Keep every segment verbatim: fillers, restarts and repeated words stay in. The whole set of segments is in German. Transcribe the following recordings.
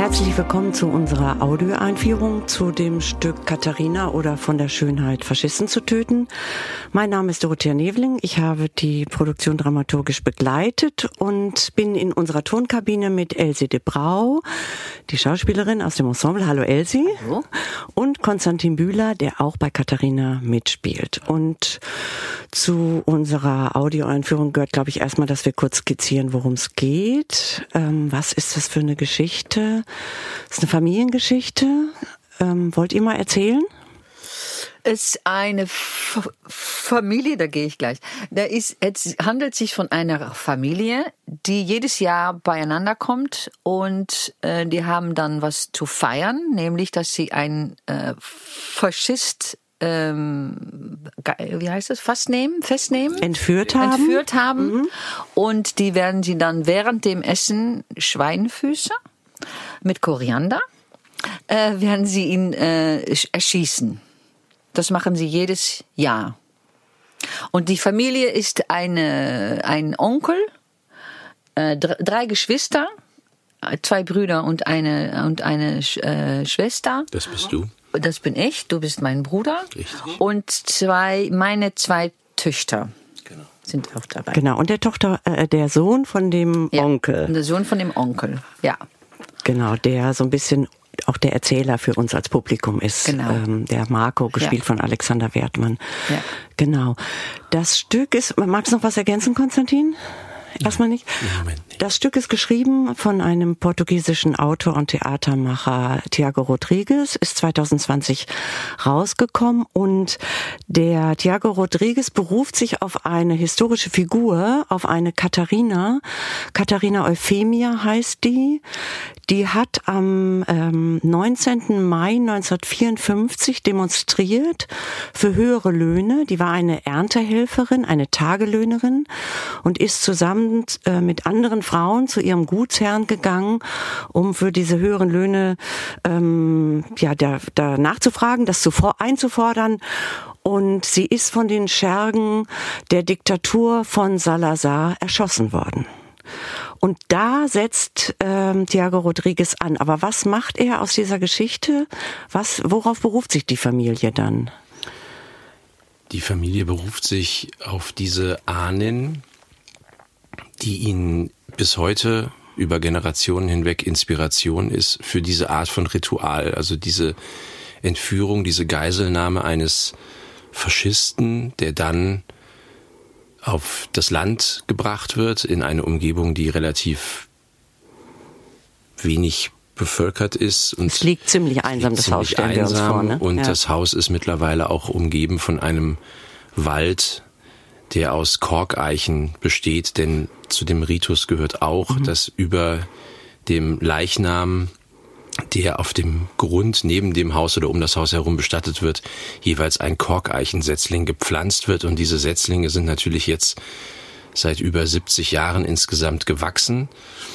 Herzlich willkommen zu unserer Audioeinführung zu dem Stück Katharina oder von der Schönheit Faschisten zu töten. Mein Name ist Dorothea Neveling. Ich habe die Produktion dramaturgisch begleitet und bin in unserer Tonkabine mit Elsie de Brau, die Schauspielerin aus dem Ensemble. Hallo Elsie. Hallo. Und Konstantin Bühler, der auch bei Katharina mitspielt. Und zu unserer Audioeinführung gehört, glaube ich, erstmal, dass wir kurz skizzieren, worum es geht. Ähm, was ist das für eine Geschichte? Das ist eine Familiengeschichte. Ähm, wollt ihr mal erzählen? Es ist eine F- Familie, da gehe ich gleich. Da ist, es handelt sich von einer Familie, die jedes Jahr beieinander kommt und äh, die haben dann was zu feiern, nämlich, dass sie einen äh, Faschist Ähm, wie heißt das? Festnehmen? Festnehmen? Entführt haben. Entführt haben. Mhm. Und die werden sie dann während dem Essen Schweinefüße mit Koriander, äh, werden sie ihn äh, erschießen. Das machen sie jedes Jahr. Und die Familie ist eine, ein Onkel, äh, drei Geschwister, zwei Brüder und eine, und eine äh, Schwester. Das bist du. Das bin ich, du bist mein Bruder. Richtig. Und zwei, meine zwei Töchter genau. sind auch dabei. Genau, und der Tochter, äh, der Sohn von dem ja, Onkel. Der Sohn von dem Onkel, ja. Genau, der so ein bisschen auch der Erzähler für uns als Publikum ist. Genau. Ähm, der Marco, gespielt ja. von Alexander Wertmann. Ja. Genau. Das Stück ist, magst du noch was ergänzen, Konstantin? Erstmal nicht. Moment nicht. Das Stück ist geschrieben von einem portugiesischen Autor und Theatermacher, Tiago Rodrigues, ist zwanzig zwanzig rausgekommen und der Tiago Rodrigues beruft sich auf eine historische Figur, auf eine Katharina. Katharina Euphemia heißt die. Die hat am ähm, neunzehnten Mai neunzehnhundertvierundfünfzig demonstriert für höhere Löhne. Die war eine Erntehelferin, eine Tagelöhnerin und ist zusammen äh, mit anderen Frauen zu ihrem Gutsherrn gegangen, um für diese höheren Löhne ähm, ja da, da nachzufragen, das zuvor einzufordern. Und sie ist von den Schergen der Diktatur von Salazar erschossen worden. Und da setzt ähm, Tiago Rodrigues an. Aber was macht er aus dieser Geschichte? Was, worauf beruft sich die Familie dann? Die Familie beruft sich auf diese Ahnen, die ihnen bis heute über Generationen hinweg Inspiration ist für diese Art von Ritual. Also diese Entführung, diese Geiselnahme eines Faschisten, der dann auf das Land gebracht wird, in eine Umgebung, die relativ wenig bevölkert ist. Und es liegt ziemlich einsam, das Haus, stellen wir uns vor. Ne? Und ja. das Haus ist mittlerweile auch umgeben von einem Wald, der aus Korkeichen besteht, denn zu dem Ritus gehört auch, mhm. dass über dem Leichnam, der auf dem Grund neben dem Haus oder um das Haus herum bestattet wird, jeweils ein Korkeichensetzling gepflanzt wird. Und diese Setzlinge sind natürlich jetzt seit über siebzig Jahren insgesamt gewachsen.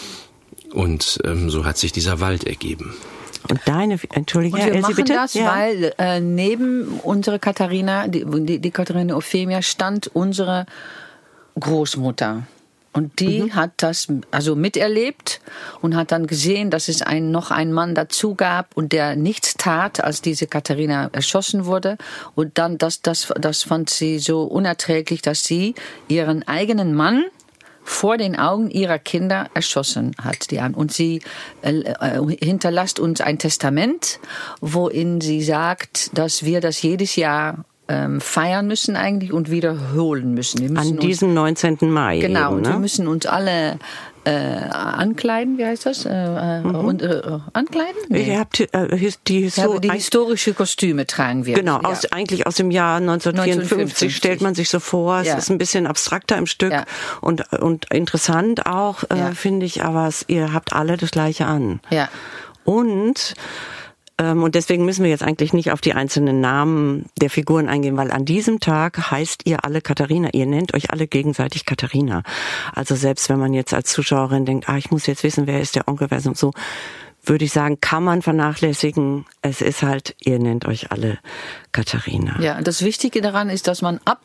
Und ähm, so hat sich dieser Wald ergeben. Und deine, entschuldige, und wir Elsie, machen bitte? das, ja. weil äh, neben unserer Katharina, die, die, die Katharina Euphemia, stand unsere Großmutter. Und die mhm. hat das also miterlebt und hat dann gesehen, dass es einen, noch einen Mann dazu gab und der nichts tat, als diese Katharina erschossen wurde. Und dann, das, das, das fand sie so unerträglich, dass sie ihren eigenen Mann vor den Augen ihrer Kinder erschossen hat. Die und sie äh, äh, hinterlässt uns ein Testament, worin sie sagt, dass wir das jedes Jahr feiern müssen eigentlich und wiederholen müssen. Wir müssen An diesem neunzehnten Mai. Genau, eben, und ne? wir müssen uns alle äh, ankleiden, wie heißt das? Äh, mhm. und, äh, ankleiden? Nee. Ihr habt äh, die, Histo- die historische Kostüme tragen wir. Genau, ja. aus, eigentlich aus dem Jahr neunzehnhundertvierundfünfzig, neunzehnhundertfünfzig stellt man sich so vor. Es ja. ist ein bisschen abstrakter im Stück ja. und, und interessant auch, äh, ja. finde ich, aber es, ihr habt alle das Gleiche an. Ja. Und Und deswegen müssen wir jetzt eigentlich nicht auf die einzelnen Namen der Figuren eingehen, weil an diesem Tag heißt ihr alle Katharina. Ihr nennt euch alle gegenseitig Katharina. Also selbst wenn man jetzt als Zuschauerin denkt, ah, ich muss jetzt wissen, wer ist der Onkel, wer ist und so, würde ich sagen, kann man vernachlässigen. Es ist halt, ihr nennt euch alle Katharina. Ja, das Wichtige daran ist, dass man ab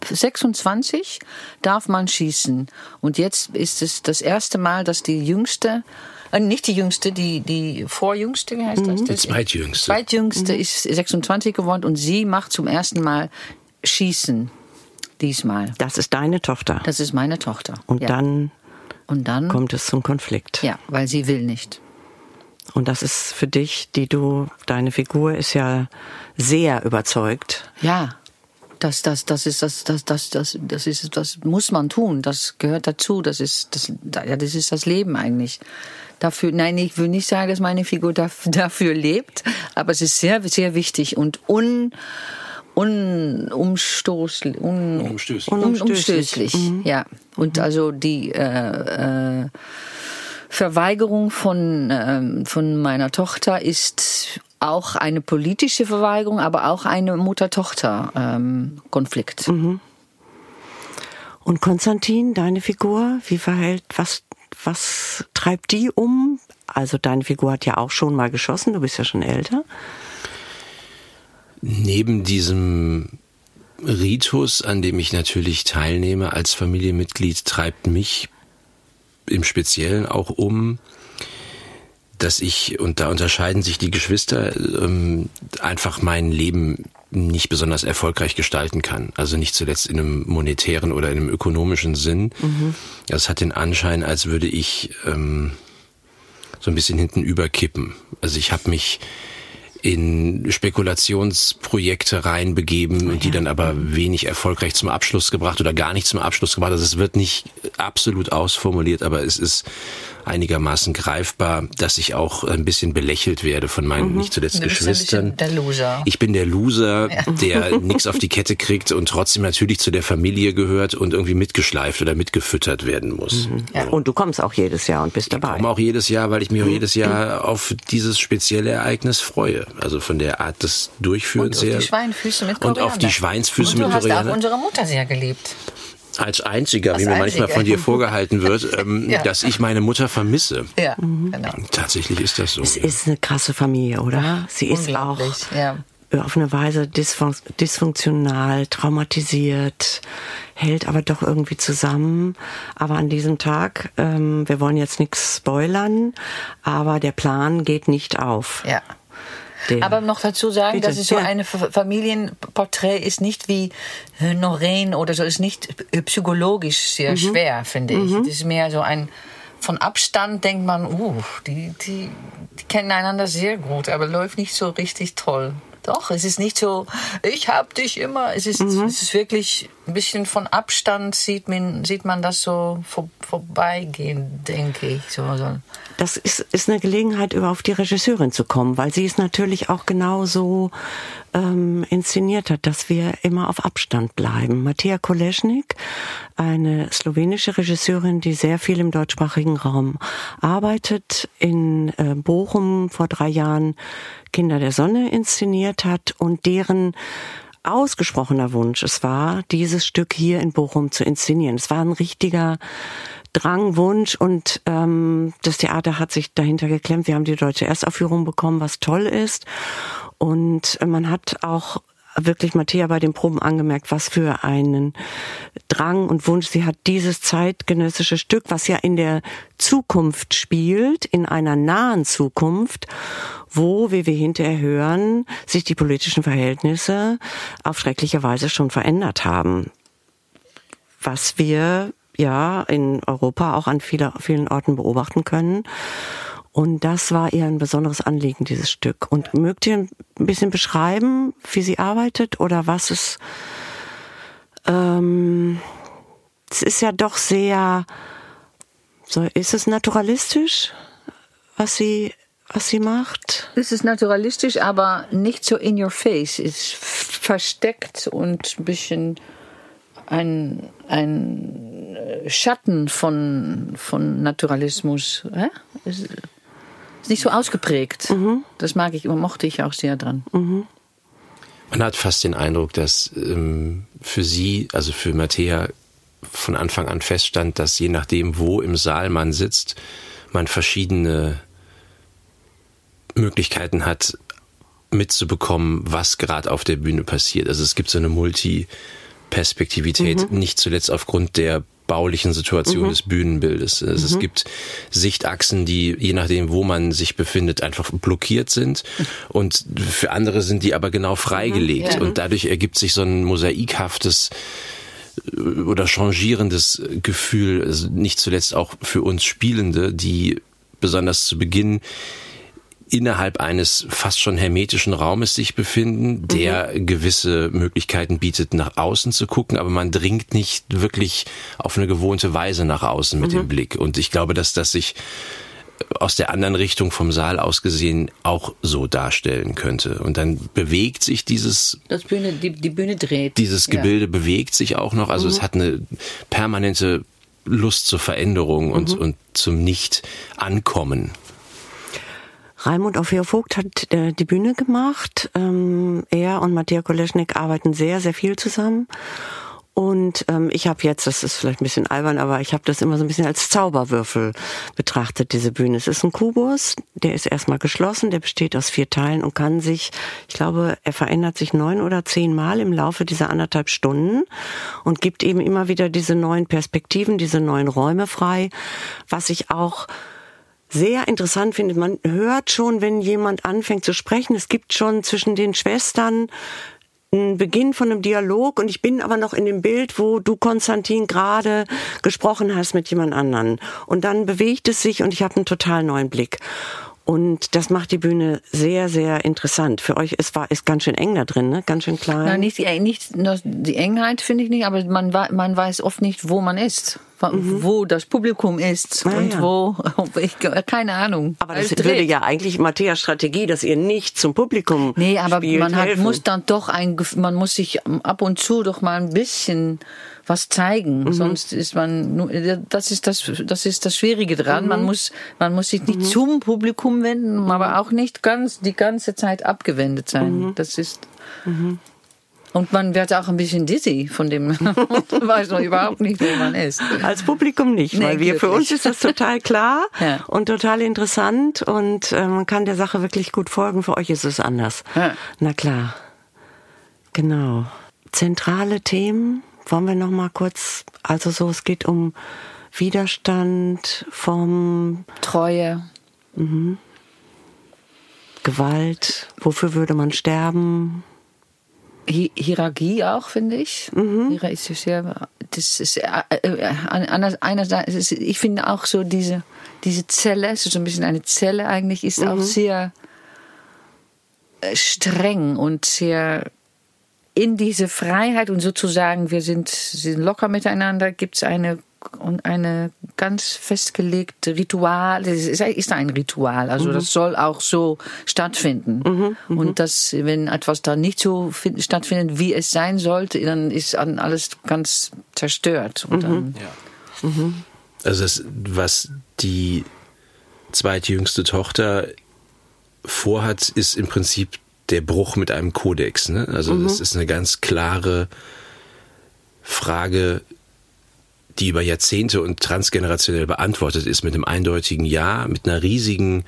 sechsundzwanzig darf man schießen. Und jetzt ist es das erste Mal, dass die Jüngste Äh, nicht die jüngste, die, die vorjüngste, wie heißt das? Die das zweitjüngste. Zweitjüngste mhm. ist sechsundzwanzig geworden und sie macht zum ersten Mal Schießen diesmal. Das ist deine Tochter? Das ist meine Tochter. Und ja. dann, und dann kommt es zum Konflikt? Ja, weil sie will nicht. Und das ist für dich, die du, deine Figur ist ja sehr überzeugt. Ja, das, das, das ist das, das, das, das, das ist, das muss man tun. Das gehört dazu. Das ist, das, ja, das ist das Leben eigentlich. Dafür, nein, ich will nicht sagen, dass meine Figur dafür, dafür lebt, aber es ist sehr, sehr wichtig und un, un, umstoßlich, un, unumstößlich. unumstößlich. Mhm. Ja, und also die äh, äh, Verweigerung von, ähm, von meiner Tochter ist auch eine politische Verweigerung, aber auch eine Mutter-Tochter-Konflikt. Ähm, mhm. Und Konstantin, deine Figur, wie verhält, was, was treibt die um? Also deine Figur hat ja auch schon mal geschossen, du bist ja schon älter. Neben diesem Ritus, an dem ich natürlich teilnehme als Familienmitglied, treibt mich im Speziellen auch um, dass ich, und da unterscheiden sich die Geschwister, ähm, einfach mein Leben nicht besonders erfolgreich gestalten kann. Also nicht zuletzt in einem monetären oder in einem ökonomischen Sinn. Mhm. Das hat den Anschein, als würde ich ähm, so ein bisschen hinten überkippen. Also ich habe mich in Spekulationsprojekte reinbegeben, ja. die dann aber wenig erfolgreich zum Abschluss gebracht oder gar nicht zum Abschluss gebracht. Also es wird nicht absolut ausformuliert, aber es ist einigermaßen greifbar, dass ich auch ein bisschen belächelt werde von meinen mhm. nicht zuletzt du bist Geschwistern. Ein bisschen der Loser. Ich bin der Loser, ja. der nichts auf die Kette kriegt und trotzdem natürlich zu der Familie gehört und irgendwie mitgeschleift oder mitgefüttert werden muss. Mhm. Ja. Und du kommst auch jedes Jahr und bist dabei. Ich komme auch jedes Jahr, weil ich mich auch jedes Jahr auf dieses spezielle Ereignis freue. Also von der Art des Durchführens her. Und auf die Schweinsfüße mit Koriander. Und auf die Schweinsfüße und mit Koriander. Du hast auch unsere Mutter sehr geliebt. Als einziger, Als wie mir einziger. manchmal von dir vorgehalten wird, ähm, ja. dass ich meine Mutter vermisse. Ja, mhm. genau. Tatsächlich ist das so. Es ja. ist eine krasse Familie, oder? Sie ist auch ja. auf eine Weise dysfun- dysfunktional, traumatisiert, hält aber doch irgendwie zusammen. Aber an diesem Tag, ähm, wir wollen jetzt nichts spoilern, aber der Plan geht nicht auf. Ja. Der. Aber noch dazu sagen, Bitte. dass es so ja. ein Familienporträt ist nicht wie Noreen oder so, ist nicht psychologisch sehr mhm. schwer, finde ich. Mhm. Es ist mehr so ein, von Abstand denkt man, uh, die, die, die kennen einander sehr gut, aber läuft nicht so richtig toll. Doch, es ist nicht so, ich hab dich immer. Es ist, mhm. es ist wirklich ein bisschen von Abstand sieht man, sieht man das so vor, vorbeigehen, denke ich. So, so. Das ist, ist eine Gelegenheit, über auf die Regisseurin zu kommen, weil sie es natürlich auch genauso ähm, inszeniert hat, dass wir immer auf Abstand bleiben. Matija Kolesnik, eine slowenische Regisseurin, die sehr viel im deutschsprachigen Raum arbeitet, in äh, Bochum vor drei Jahren Kinder der Sonne inszeniert hat und deren ausgesprochener Wunsch es war, dieses Stück hier in Bochum zu inszenieren. Es war ein richtiger Drang, Wunsch und ähm, das Theater hat sich dahinter geklemmt. Wir haben die deutsche Erstaufführung bekommen, was toll ist. Und man hat auch wirklich Matija bei den Proben angemerkt, was für einen Drang und Wunsch sie hat, dieses zeitgenössische Stück, was ja in der Zukunft spielt, in einer nahen Zukunft, wo, wie wir hinterher hören, sich die politischen Verhältnisse auf schreckliche Weise schon verändert haben. Was wir ja in Europa auch an viele, vielen Orten beobachten können. Und das war ihr ein besonderes Anliegen, dieses Stück. Und mögt ihr ein bisschen beschreiben, wie sie arbeitet oder was es... Ähm, es ist ja doch sehr... So, ist es naturalistisch, was sie, was sie macht? Es ist naturalistisch, aber nicht so in your face. Es ist versteckt und ein bisschen ein, ein Schatten von, von Naturalismus. Hä? Es ist nicht so ausgeprägt. Mhm. Das mag ich, mochte ich auch sehr dran. Mhm. Man hat fast den Eindruck, dass ähm, für sie, also für Matija, von Anfang an feststand, dass je nachdem, wo im Saal man sitzt, man verschiedene Möglichkeiten hat, mitzubekommen, was gerade auf der Bühne passiert. Also es gibt so eine Multiperspektivität, mhm. nicht zuletzt aufgrund der baulichen Situation Mhm. des Bühnenbildes. Also mhm. Es gibt Sichtachsen, die je nachdem, wo man sich befindet, einfach blockiert sind und für andere sind die aber genau freigelegt ja. und dadurch ergibt sich so ein mosaikhaftes oder changierendes Gefühl, also nicht zuletzt auch für uns Spielende, die besonders zu Beginn innerhalb eines fast schon hermetischen Raumes sich befinden, der mhm. gewisse Möglichkeiten bietet, nach außen zu gucken, aber man dringt nicht wirklich auf eine gewohnte Weise nach außen mit mhm. dem Blick. Und ich glaube, dass das sich aus der anderen Richtung vom Saal aus gesehen auch so darstellen könnte. Und dann bewegt sich dieses... Das Bühne, die, die Bühne dreht. Dieses Gebilde ja. bewegt sich auch noch. Also mhm. es hat eine permanente Lust zur Veränderung und, mhm. und zum Nicht-Ankommen. Raimund Orfeo-Vogt hat äh, die Bühne gemacht. Ähm, er und Matija Koleschnik arbeiten sehr, sehr viel zusammen. Und ähm, ich habe jetzt, das ist vielleicht ein bisschen albern, aber ich habe das immer so ein bisschen als Zauberwürfel betrachtet, diese Bühne. Es ist ein Kubus, der ist erstmal geschlossen, der besteht aus vier Teilen und kann sich, ich glaube, er verändert sich neun oder zehn Mal im Laufe dieser anderthalb Stunden und gibt eben immer wieder diese neuen Perspektiven, diese neuen Räume frei, was ich auch sehr interessant finde. Man hört schon, wenn jemand anfängt zu sprechen, es gibt schon zwischen den Schwestern einen Beginn von einem Dialog und ich bin aber noch in dem Bild, wo du, Konstantin, gerade gesprochen hast mit jemand anderen. Und dann bewegt es sich und ich habe einen total neuen Blick. Und das macht die Bühne sehr, sehr interessant. Für euch ist, war, ist ganz schön eng da drin, ne? Ganz schön klein. Nein, nicht, nicht die Engheit finde ich nicht, aber man, man weiß oft nicht, wo man ist. Mhm. Wo das Publikum ist ah, und ja. wo, ich, keine Ahnung. Aber das würde ja eigentlich Matteas Strategie, dass ihr nicht zum Publikum Nee, aber spielt, man hat, helfen. muss dann doch ein, man muss sich ab und zu doch mal ein bisschen was zeigen, mhm. sonst ist man nur, das ist das, das ist das Schwierige dran. Mhm. Man muss, man muss sich nicht mhm. zum Publikum wenden, mhm. aber auch nicht ganz die ganze Zeit abgewendet sein. Mhm. Das ist mhm. Und man wird auch ein bisschen dizzy von dem, weiß noch überhaupt nicht, wo man ist. Als Publikum nicht, nee, weil wir, für uns ist das total klar ja. und total interessant und äh, man kann der Sache wirklich gut folgen. Für euch ist es anders. Ja. Na klar. Genau. Zentrale Themen wollen wir noch mal kurz, also so, es geht um Widerstand, vom Treue, mhm. Gewalt, wofür würde man sterben? Hierarchie auch, finde ich. Mhm. Ist sehr, das ist einerseits, ich finde auch so diese, diese Zelle, es ist so ein bisschen eine Zelle eigentlich, ist mhm. auch sehr streng und sehr in diese Freiheit und sozusagen, wir sind, sind locker miteinander, gibt es eine und eine ganz festgelegte Ritual, das ist, ist ein Ritual, also mhm. das soll auch so stattfinden. Mhm, mhm. Und das, wenn etwas da nicht so find, stattfindet, wie es sein sollte, dann ist alles ganz zerstört. Und dann, mhm. Ja. Mhm. Also das, was die zweitjüngste Tochter vorhat, ist im Prinzip der Bruch mit einem Kodex. Ne? Also mhm. das ist eine ganz klare Frage, die über Jahrzehnte und transgenerationell beantwortet ist mit einem eindeutigen Ja, mit einer riesigen,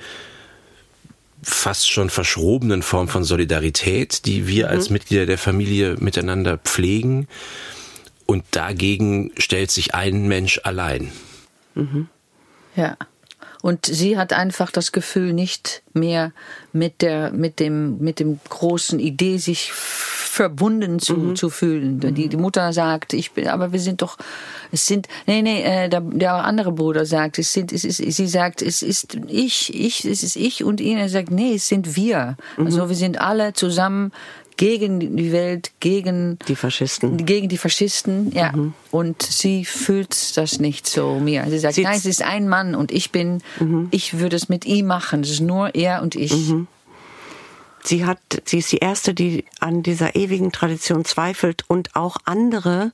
fast schon verschrobenen Form von Solidarität, die wir mhm. als Mitglieder der Familie miteinander pflegen. Und dagegen stellt sich ein Mensch allein. Mhm. Ja. Und sie hat einfach das Gefühl, nicht mehr mit der, mit dem, mit dem großen Idee, sich verbunden zu, mhm. zu fühlen. Die, die Mutter sagt, ich bin, aber wir sind doch, es sind, nee, nee, äh, der, der andere Bruder sagt, es sind, es ist, sie sagt, es ist ich, ich, es ist ich und ihn. Er sagt, nee, es sind wir. Mhm. Also wir sind alle zusammen gegen die Welt, gegen die Faschisten. Gegen die Faschisten, ja. Mhm. Und sie fühlt das nicht so mehr. Sie sagt, sie nein, es ist ein Mann und ich bin, mhm. ich würde es mit ihm machen. Es ist nur er und ich. Mhm. Sie hat, sie ist die erste, die an dieser ewigen Tradition zweifelt und auch andere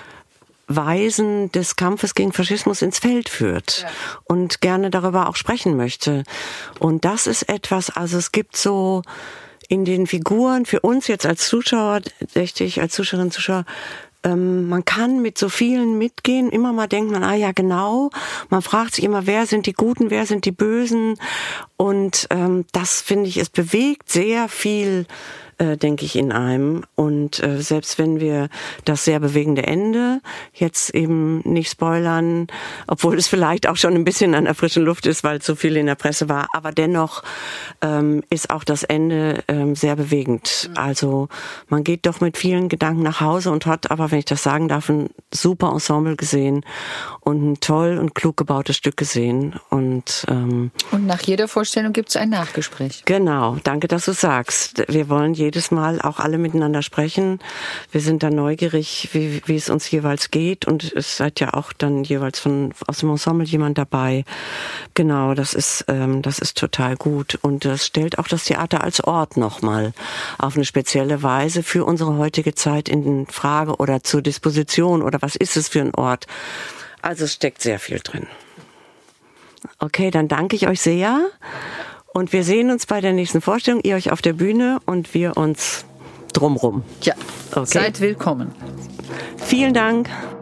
Weisen des Kampfes gegen Faschismus ins Feld führt ja. und gerne darüber auch sprechen möchte. Und das ist etwas, also es gibt so in den Figuren, für uns jetzt als Zuschauer, richtig, als Zuschauerin, Zuschauer, ähm, man kann mit so vielen mitgehen. Immer mal denkt man, ah ja, genau. Man fragt sich immer, wer sind die Guten, wer sind die Bösen? Und ähm, das, finde ich, es bewegt sehr viel äh, denke ich, in einem. Und äh, selbst wenn wir das sehr bewegende Ende jetzt eben nicht spoilern, obwohl es vielleicht auch schon ein bisschen an der frischen Luft ist, weil zu viel in der Presse war, aber dennoch ähm, ist auch das Ende ähm, sehr bewegend. Also man geht doch mit vielen Gedanken nach Hause und hat aber, wenn ich das sagen darf, ein super Ensemble gesehen und ein toll und klug gebautes Stück gesehen. Und, ähm, und nach jeder Vorstellung gibt es ein Nachgespräch. Genau, danke, dass du sagst. Wir wollen jedes Mal auch alle miteinander sprechen. Wir sind dann neugierig, wie, wie es uns jeweils geht. Und es seid ja auch dann jeweils von aus dem Ensemble jemand dabei. Genau, das ist, ähm, das ist total gut. Und das stellt auch das Theater als Ort nochmal auf eine spezielle Weise für unsere heutige Zeit in Frage oder zur Disposition oder was ist es für ein Ort. Also es steckt sehr viel drin. Okay, dann danke ich euch sehr und wir sehen uns bei der nächsten Vorstellung, ihr euch auf der Bühne und wir uns drumrum. Ja, okay. Seid willkommen. Vielen Dank.